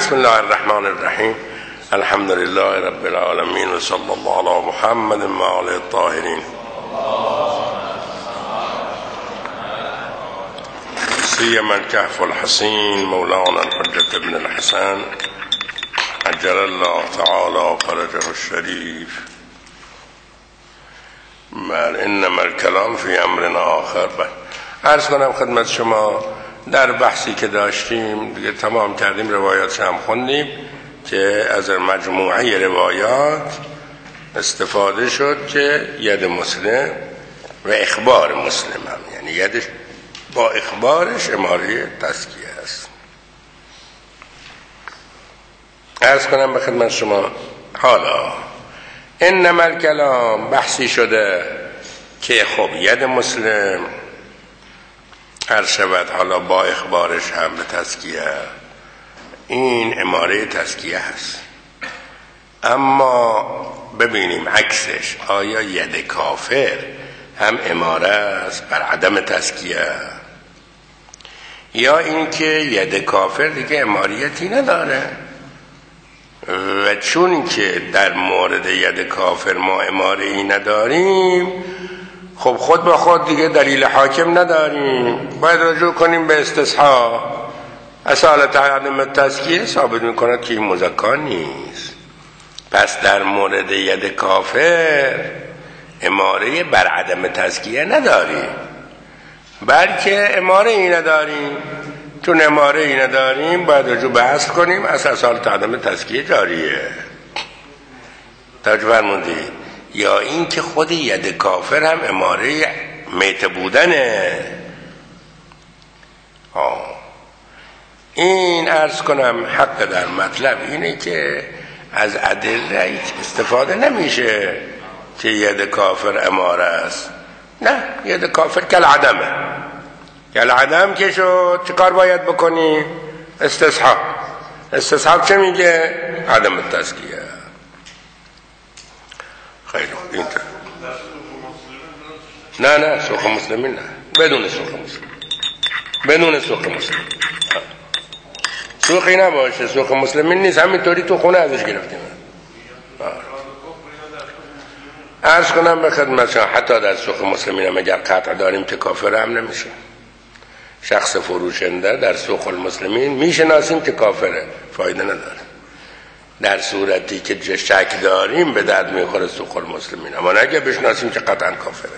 بسم الله الرحمن الرحیم. الحمد لله رب العالمین و صلی الله علی محمد و آله الطاهرین. سیما الکهف الحسین مولانا الحجة بن الحسن عجل الله تعالی فرجه الشریف. انما الکلام فی امر آخر. عرض کنم خدمت شما در بحثی که داشتیم دیگه تمام کردیم، روایات هم خوندیم که از مجموعه روایات استفاده شد که ید مسلم و اخبار مسلم هم، یعنی یدش با اخبارش اماره تزکیه است. عرض کنم به خدمت شما حالا انما الکلام بحثی شده که خب ید مسلم هر شود حالا با اخبارش هم به تزکیه، این اماره تزکیه هست. اما ببینیم عکسش، آیا ید کافر هم اماره است بر عدم تزکیه، یا اینکه ید کافر دیگه اماریتی نداره و چون که در مورد ید کافر ما اماره ای نداریم، خب خود به خود دیگه دلیل حاکم نداریم، باید رجوع کنیم به استصحاب. اصالت عدم تزکیه ثابت میکنه که این مزکا نیست. پس در مورد ید کافر اماره بر عدم تزکیه نداریم، بلکه اماره ای نداریم. چون اماره ای نداریم باید رجوع به اصل کنیم، اصالت عدم تزکیه جاریه. توجه فرمودید؟ یا این که خود ید کافر هم اماره میت بودنه. این عرض کنم حق در مطلب اینه که از ادله استفاده نمیشه که ید کافر اماره است. نه، ید کافر کل عدمه. کل عدم که شد چه کار باید بکنی؟ استصحاب. استصحاب چه میگه؟ عدم التزکیه. خیلی این نه سوخ مسلمین نه، بدون سوخ مسلم، بدون سوخ مسلم. سوخی نباشه، سوخ مسلمین نیست، همینطوری تو خونه ازش گرفتیم. عرض کنم به خدمت شما حتی در سوخ مسلمین هم اگر قطع داریم که کافر هم نمیشه. شخص فروشنده در سوخ المسلمین میشناسیم که کافره، فایده نداره. در صورتی که شک داریم به درد میخوره سوخ المسلمین، اما نگه بشناسیم که قطعا کافره.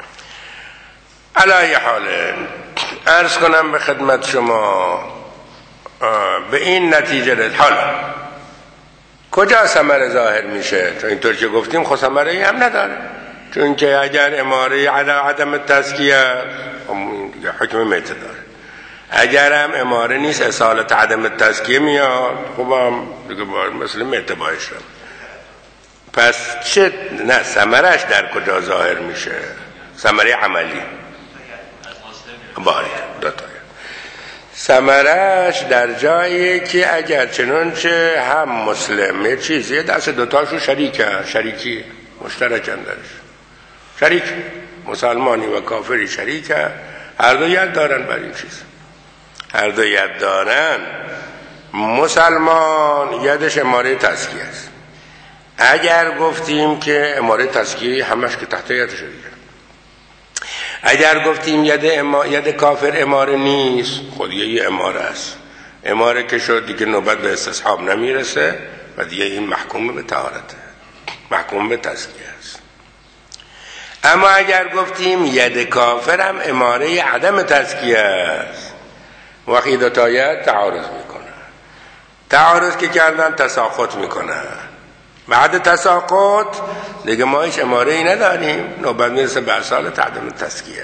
علی حال عرض کنم به خدمت شما به این نتیجه رسید. حالا کجا ثمره ظاهر میشه؟ چون اینطور که گفتیم خود ثمره ای هم نداره، چون که اگر اماره عدم تزکیه حکم میته داره، اگر هم اماره نیست اصالت عدم تزکیه میاد، خب هم دیگه مثل میته باشه. پس چه نه ثمرش در کجا ظاهر میشه؟ ثمره عملی باری دوتای ثمرش در جایی که اگر چنانچه هم مسلم یه چیزی دست دوتاشو شریکی مشترکن درش، شریک مسلمانی و کافری شریکه، هر دو ید دارن بر این چیز، هر دو ید دارن. مسلمان یدش اماره تزکیه است. اگر گفتیم که اماره تزکیه همش که تحت یدش دیگه، اگر گفتیم ید کافر اماره نیست، خود یه اماره است. اماره که شد دیگه نوبت به استصحاب نمیرسه و دیگه این محکوم به طهارته، محکوم به تزکیه است. اما اگر گفتیم ید کافر هم اماره عدم تزکیه است، وقتی دو تا ید تعارض میکنه، تعارض که کردن تساقط میکنه، بعد تساقط دیگه ما هیچ اماره ای نداریم، نوبت میرسه به اصالت عدم تزکیه.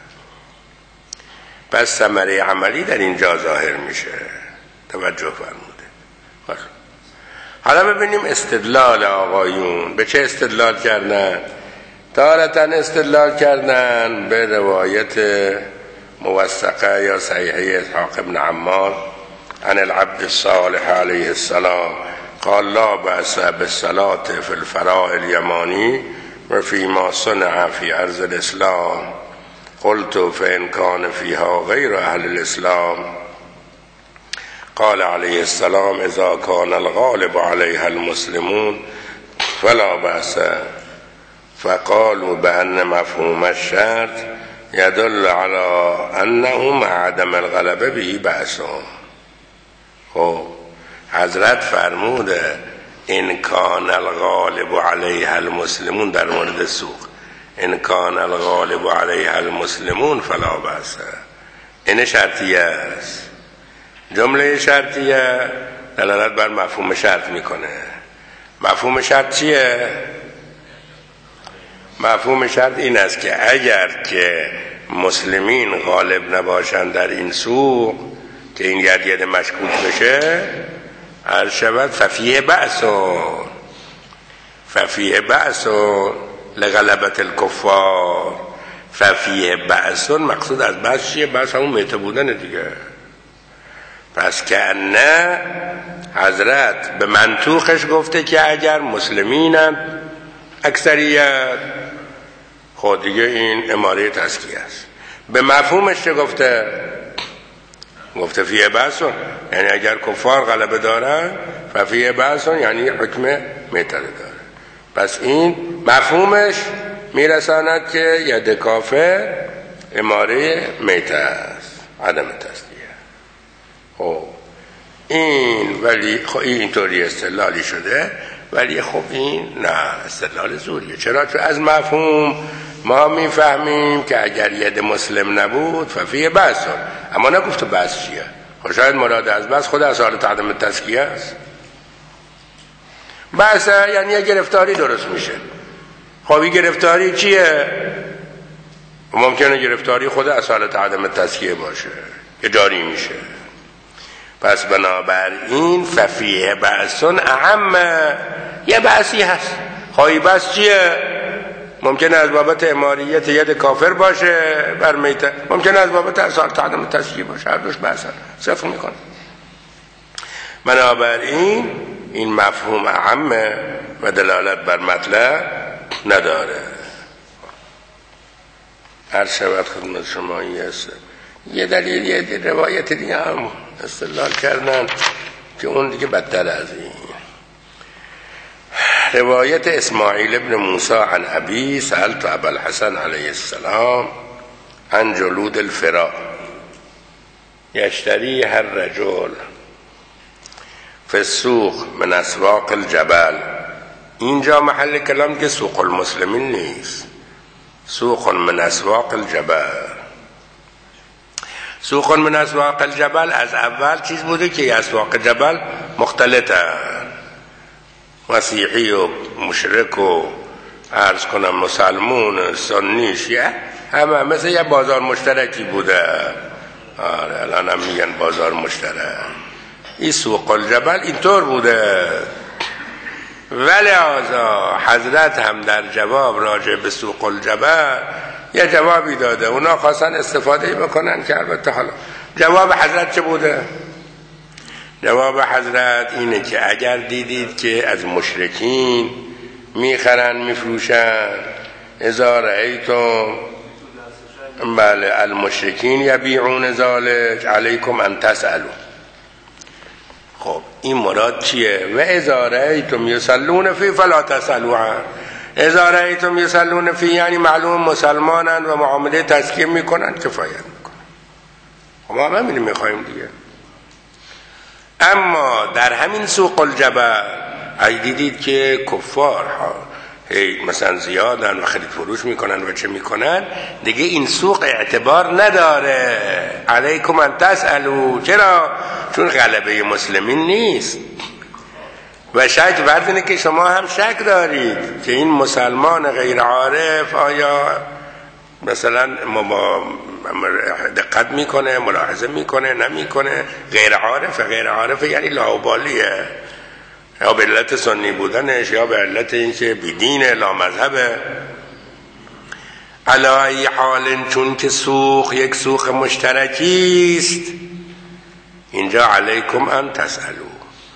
پس ثمره عملی در اینجا ظاهر میشه. توجه فرموده. حالا ببینیم استدلال آقایون به چه استدلال کردن. تارتا استدلال کردن به روایت موثقه یا صحیحه اسحاق بن عمار عن العبد الصالح علیه السلام قال لا بأس بالصلاة في الفراء اليماني وفيما صنع في أرض الإسلام قلت فإن كان فيها غير أهل الإسلام قال علیه السلام اذا کان الغالب علیها المسلمون فلا بأس، فقالوا بأن مفهوم الشرط يدل على انه مع عدم الغلبه به بأس. خب حضرت فرموده ان کان الغالب علیها المسلمون در مورد سوق، ان کان الغالب علیها المسلمون فلا بأس، این شرطیه است. جمله شرطیه دلالت بر مفهوم شرط میکنه. مفهوم شرط چیه؟ مفهوم شرط این است که اگر که مسلمین غالب نباشند در این سوق که این ید مشکوک بشه، هر شود ففیه بأس لغلبت الکفار. ففیه بأس، مقصود از بأس چیه؟ بأس همون میته بودن دیگه. پس که نه حضرت به منطوقش گفته که اگر مسلمینن اکثریت، خود دیگه این اماره تزکیه است. به مفهومش چه گفته؟ گفته فیه بأسون، یعنی اگر کفار غلبه دارن ففیه بأسون، یعنی حکم میته داره. پس این مفهومش میرساند که ید کافر اماره میته است، عدم تزکیه. خب این ولی خب اینطوری استدلالی شده، ولی خب این نه استدلال زوریه. چرا؟ چون از مفهوم ما میفهمیم که اگر ید مسلم نبود ففیه بأس، اما نگفته بأس چیه. خب شاید مراد از بأس خود اصالت عدم تزکیه است. بأس یعنی یه گرفتاری درست میشه. خب این گرفتاری چیه؟ ممکنه گرفتاری خود اصالت عدم تزکیه باشه که جاری میشه. پس بنابراین ففیه بأسون اعم، یه بأسی هست. خواهی بأس چیه؟ ممکنه از بابت اماریت ید کافر باشه بر میته، ممکنه از بابت اصالت عدم تزکیه باشه، هر دوش بأسن، صفر میکنه. بنابراین این مفهوم اعم و دلالت بر مطلب نداره. هر شود خدمت شما یه دلیل، یه روایت دیگه هم استدلال کردن که اون دیگه بدتر از این. روایت اسماعیل ابن موسی عن ابی سألت ابا الحسن علیه السلام عن جلود الفراء یشتری هر رجل فی السوق من اسواق الجبل. اینجا محل کلام که سوق المسلمین نیست، سوق من اسواق الجبل. سوق من اسواق الجبل از اول چیز بوده که اسواق جبل مختلطه، مسیحی و مشرک و عرض کنم مسلمون سنی شیعه همه مثل یه بازار مشترکی بوده. آره الان هم میگن بازار مشترک. این سوق الجبل اینطور بوده. ولی حضرت هم در جواب راجع به سوق الجبل یه جوابی داده. اونا خواستن استفاده بکنن که البته حالا جواب حضرت چه بوده؟ جواب حضرت اینه که اگر دیدید که از مشرکین میخرن میفروشن، اذا رأیتم بله المشرکین یبیعون ذلک علیکم ان تسألوا. خب این مراد چیه؟ و اذا رأیتم یصلون فی فلا تسألوا عنه. اذا رأیتم یصلون فی یعنی معلوم مسلمانن و معامله تزکیه میکنن، کفایت میکنن. خب ما همین میخوایم دیگه. اما در همین سوق الجبل اگه دیدید که کفار مثلا زیادن و خرید فروش میکنن و چه میکنن، دیگه این سوق اعتبار نداره. علیکم ان تسألوا. چرا؟ چون غلبه مسلمین نیست. و شاید فرض اینه که شما هم شک دارید که این مسلمان غیر عارف آیا مثلا دقت میکنه، ملاحظه میکنه، نمیکنه. غیر عارف یعنی لاابالیه، یا به علت سنی بودنش یا به علت اینکه بیدینه، لامذهبه. علی ای حال، چون که سوق یک سوق مشترکی است، اینجا علیکم ان تسألوا.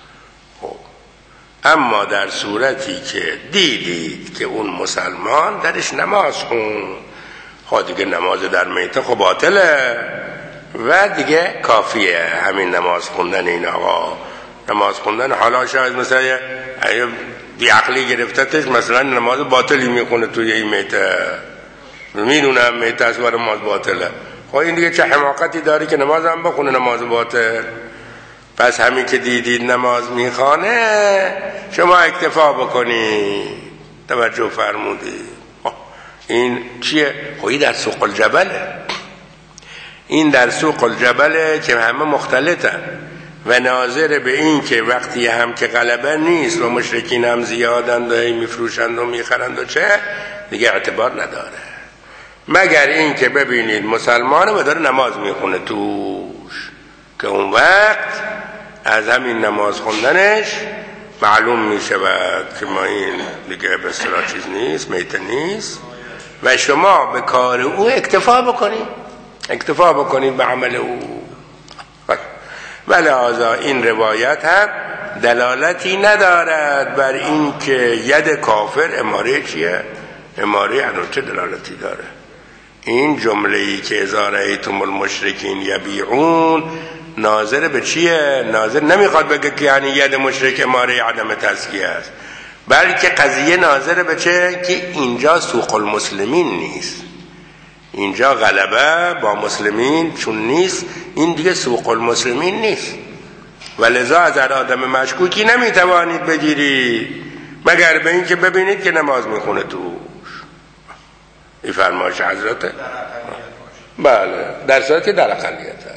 اما در صورتی که دیدید که اون مسلمان درش نماز خون، خب دیگه نماز در میته خب باطله. و دیگه کافیه همین نماز خوندن. این آقا نماز خوندن، حالا شاید مثلا بیعقلی گرفتتش مثلا نماز باطلی میخونه توی این میته، میدونم میته است و نماز باطله. خب این دیگه چه حماقتی داری که نماز هم بخونه نماز باطل؟ پس همین که دیدید نماز میخوانه شما اکتفا بکنی. توجه فرمودی؟ این چیه؟ خب در سوق الجبله، این در سوق الجبله که همه مختلطن و ناظر به این که وقتی هم که غلبه نیست و مشرکین هم زیادند و میفروشند و میخرند و چه دیگه اعتبار نداره، مگر این که ببینید مسلمانه و داره نماز میخونه توش، که اون وقت از همین نماز خوندنش معلوم میشود که ما این دیگه به اصطلاح چیز نیست، میته نیست و شما به کار او اکتفا بکنید به عمل او. و لذا این روایت هم دلالتی ندارد بر این که ید کافر اماره چیه؟ اماره چه دلالتی داره؟ این جمله‌ای که اذا رأیتم المشرکین یبیعون ناظر به چیه؟ ناظر نمیخواد بگه که یعنی ید مشرک اماره عدم تزکیه است، بلکه قضیه ناظر به چه؟ که اینجا سوق المسلمین نیست، اینجا غلبه با مسلمین چون نیست، این دیگه سوق المسلمین نیست و لذا از آدم مشکوکی نمیتوانید بگیرید مگر به این که ببینید که نماز میخونه توش. این فرمایش حضرته؟ بله، در صورتی در اقلیته.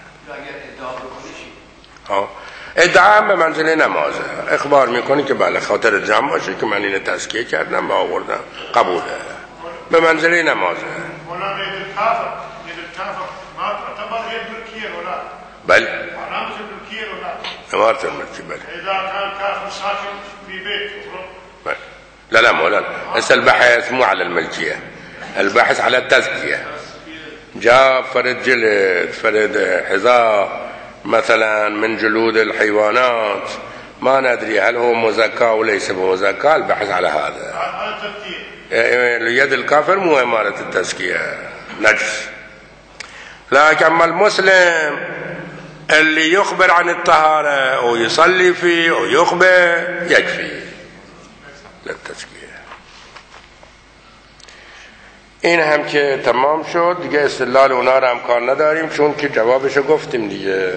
ادعا به منزله نمازه، اخبار میکنی که بله خاطر جمع باشه که من اینو تزکیه کردم و آوردم، قبوله، به منزله نمازه. بله امارة الملكي بله إذا كان كافر ساكن في بيت بله. لا مولانا بس البحث مو على الملكية، البحث على التزكية. جاء فرد جلد، فرد حذاء مثلا من جلود الحيوانات ما ندري هل هو مزكى وليس بمزكى، البحث على هذا. يد الكافر مو إمارة التزكية، نجس. لكن المسلم اللي يخبر عن الطهارة أو يصلي فيه أو يخبر يكفي للتزكية. این هم که تمام شد دیگه، استدلال اونا رو هم کار نداریم چون که جوابشو گفتیم دیگه.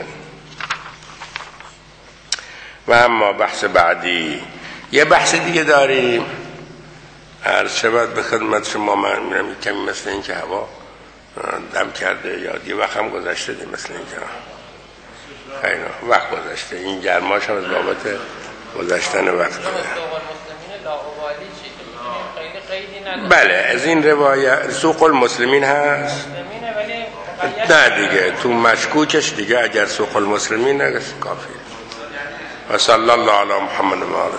و اما بحث بعدی، یه بحث دیگه داریم عرض شود به خدمت شما. من میرم کمی مثل این که هوا دم کرده یا یه وقت هم گذشته دی مثل این که خیلی وقت گذشته، این گرماش هم از بابت گذشتن وقت. بله از این روایت سوق المسلمین هست، نه دیگه تو مشکوکش دیگه اگر سوق المسلمین هست کافیه. و صلی الله علی محمد و آله.